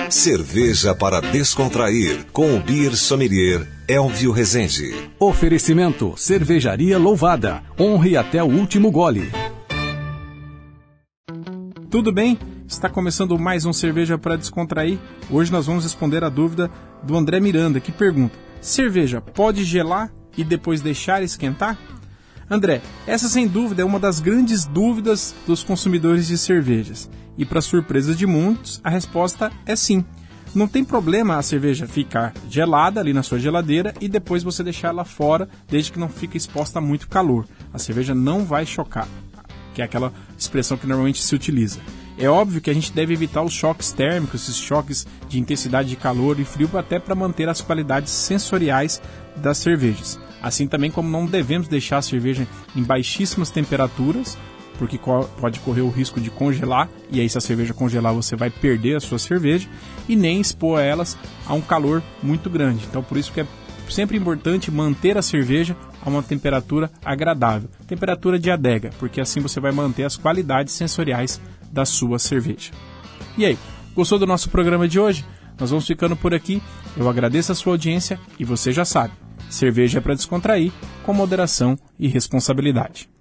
Cerveja para descontrair, com o beer sommelier Elvio Rezende. Oferecimento: Cervejaria Louvada. Honre até o último gole. Tudo bem? Está começando mais um Cerveja para Descontrair. Hoje nós vamos responder a dúvida do André Miranda, que pergunta: cerveja pode gelar e depois deixar esquentar? André, essa sem dúvida é uma das grandes dúvidas dos consumidores de cervejas. E para surpresa de muitos, a resposta é sim. Não tem problema a cerveja ficar gelada ali na sua geladeira e depois você deixar ela fora, desde que não fique exposta a muito calor. A cerveja não vai chocar, que é aquela expressão que normalmente se utiliza. É óbvio que a gente deve evitar os choques térmicos, esses choques de intensidade de calor e frio, até para manter as qualidades sensoriais das cervejas. Assim também como não devemos deixar a cerveja em baixíssimas temperaturas, porque pode correr o risco de congelar, e aí se a cerveja congelar você vai perder a sua cerveja, e nem expor elas a um calor muito grande. Então por isso que é sempre importante manter a cerveja a uma temperatura agradável, temperatura de adega, porque assim você vai manter as qualidades sensoriais da sua cerveja. E aí, gostou do nosso programa de hoje? Nós vamos ficando por aqui. Eu agradeço a sua audiência e você já sabe, cerveja é para descontrair, com moderação e responsabilidade.